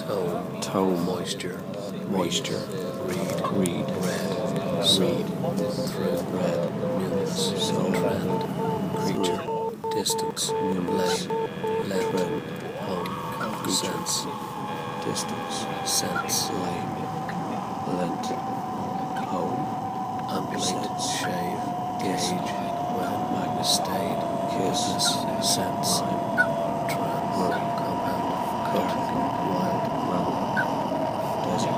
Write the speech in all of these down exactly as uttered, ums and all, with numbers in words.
tone, tone, moisture, moisture, read, read, red, soul, read, thread, red, numinous, soul, trend, creature, through, distance, numinous, lane, length, trend, home, creature, sense, distance, sense, lane, lent, home, ambulate, sense, shave, kiss, gauge, when, magnet, stayed, kiss, witness, sense, line, tram, murray, compound, cut, wild, mammal, desert,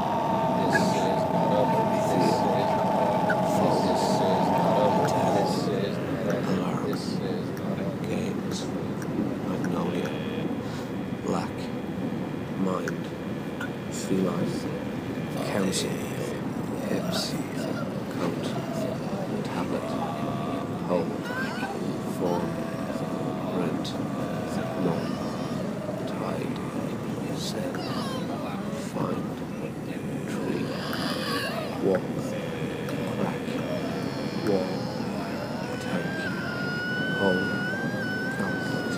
alarm, games, magnolia, black, mind, feline, council, hips, count, tablet, home, form, rent, norm, tide, send, find, tree, walk, crack, wall, tank, hole, gauntlet,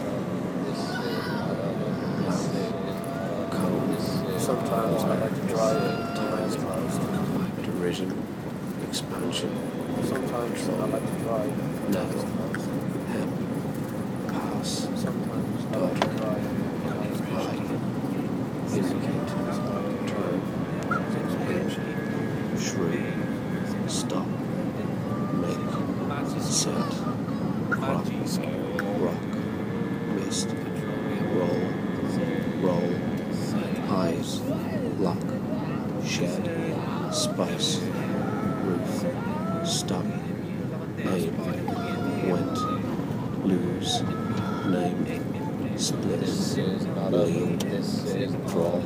lamp, cone, Sometimes I like to drive with my eyes closed. derision, expansion, Sometimes I like to drive with my eyes level, closed. hem, pass, Sometimes I like to drive with my eyes high, closed. indicate, turn, hinge, shrew, stop, make, set, crop, rock, mist, roll, roll, eyes, lock, shed, spice, roof, stop, aim, went, lose, name, split, lean, draw,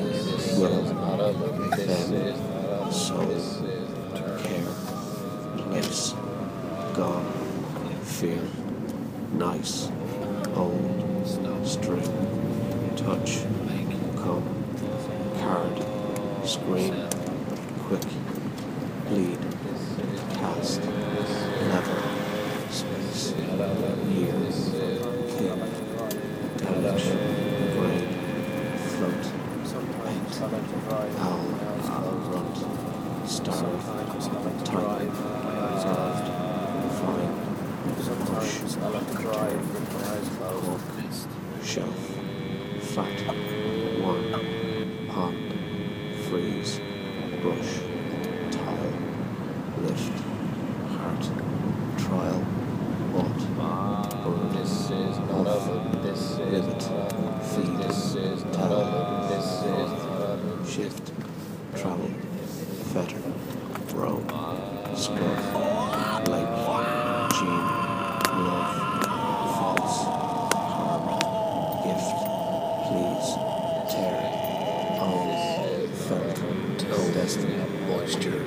will, bend, soul, care, place, gone, fear, nice, old, string, touch, come, card, screen, quick, bleed, cast, level, space, year, king, damage, grade, float, Sometimes I like to drive with owl, my eyes closed. grunt, starve, Sometimes I like to type, drive with my eyes carved, closed. fine, Sometimes I like to drive with my eyes closed. cork, shelf, fat, one, pond, freeze, brush, tile, lift, heart, trial, bought, bird, This is not off, over. This is rivet, not over. feed, This is not tell, over. This is not over. shift, travel, fetter, roam, scrub, lake, gene, love, false, harm, gift, please, tear, own, felt, Tone, destiny, moisture,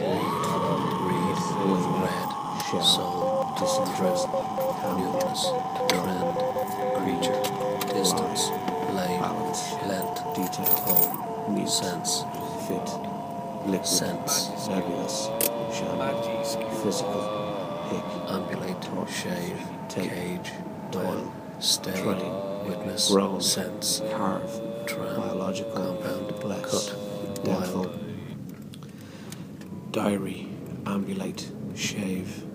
read, read, red, shell, soul, disinterest, numinous, trend, creature, distance, lane, balance, length, detail, home, neat, sense, fit, liquid, sense, nebulous, sham, physical, hick, ambulate, torque, shave, take, cage, toil, well, stay, train, witness, grown, sense, carve, tram, biological, compound, bless, cut, doubtful, wild, diary, ambulate, shave,